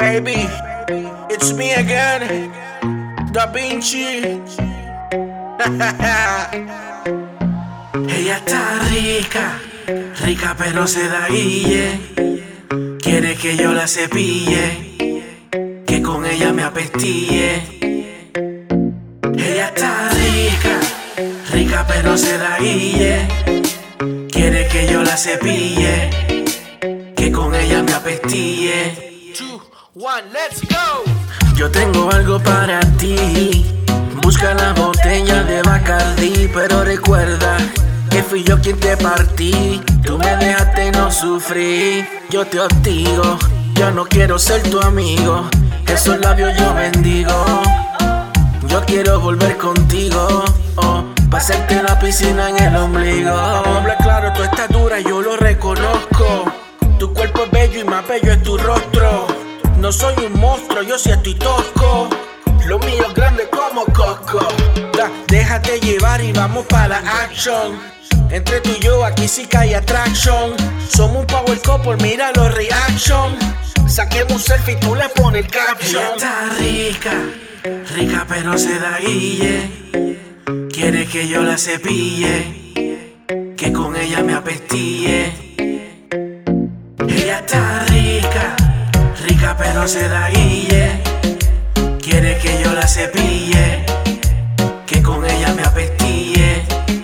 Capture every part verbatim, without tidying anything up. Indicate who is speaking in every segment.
Speaker 1: Baby, it's me again, Da Vinci. Ella está rica, rica pero se da guille. Quiere que yo la cepille, que con ella me apestille. Ella está rica, rica pero se da guille. Quiere que yo la cepille, que con ella me apestille.
Speaker 2: Two, one, let's go.
Speaker 1: Yo tengo algo para ti. Busca la botella de Bacardi, pero recuerda que fui yo quien te partí. Tú me dejaste no sufrir. Yo te hostigo, yo no quiero ser tu amigo. Esos labios yo bendigo. Yo quiero volver contigo, oh, pasarte la piscina en el ombligo. Hombre, claro, tú estás dura, yo lo reconozco. Tu cuerpo es bello y más bello es tu rostro. No soy un monstruo, yo sí estoy tosco. Lo mío es grande como Coco. Da, déjate llevar y vamos para la action. Entre tú y yo aquí sí que hay attraction. Somos un power couple, mira los reaction. Saquemos un selfie y tú le pones el caption. Ella está rica, rica pero se da guille. Quiere que yo la cepille, que con ella me apestille. Ella está rica, rica pero se da guille. Quiere que yo la cepille, que con ella me apestille.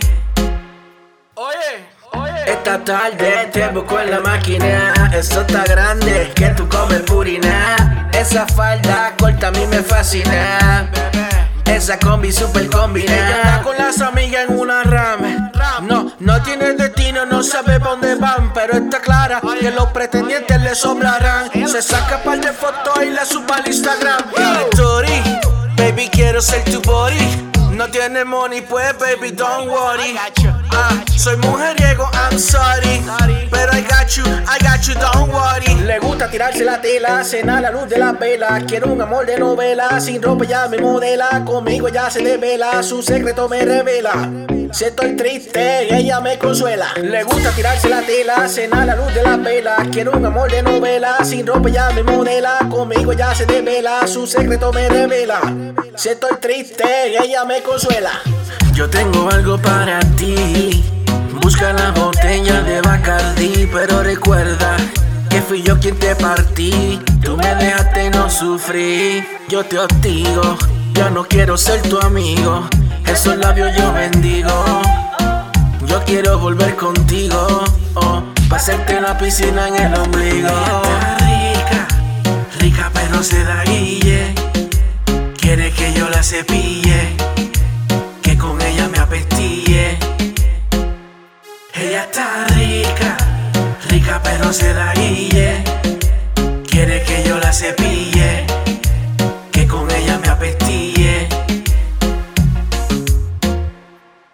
Speaker 2: Oye, oye.
Speaker 1: Esta tarde te busco en la máquina. Eso está grande, que tú comes purina. Esa falda corta a mí me fascina. Esa combi super combinada. Ella está con las amigas en una ram. No, no tiene destino, no sabe pa' dónde van. Pero está clara que los pretendientes le sobrarán. Se saca par de fotos y la sube al Instagram. Story, baby quiero ser tu body. No tiene money pues baby don't worry. Ah, soy mujeriego, I'm sorry, pero I got you, I got you, don't worry. Le gusta tirarse la tela, cena a la luz de la vela. Quiero un amor de novela, sin ropa ya me modela. Conmigo ya se devela, su secreto me revela. Si estoy triste, ella me consuela. Le gusta tirarse la tela, cena a la luz de la vela. Quiero un amor de novela, sin ropa ya me modela. Conmigo ya se devela, su secreto me revela. Si estoy triste, ella me consuela. Yo tengo algo para ti. Busca la botella de Bacardi, pero recuerda que fui yo quien te partí. Tú me dejaste no sufrir. Yo te hostigo, yo no quiero ser tu amigo. Esos labios yo bendigo. Yo quiero volver contigo, oh, pasarte la piscina en el ombligo. Ella está rica, rica pero se da guille. Quiere que yo la cepille, que con ella me apestille. Ella está rica, rica pero se da guille. Quiere que yo la cepille,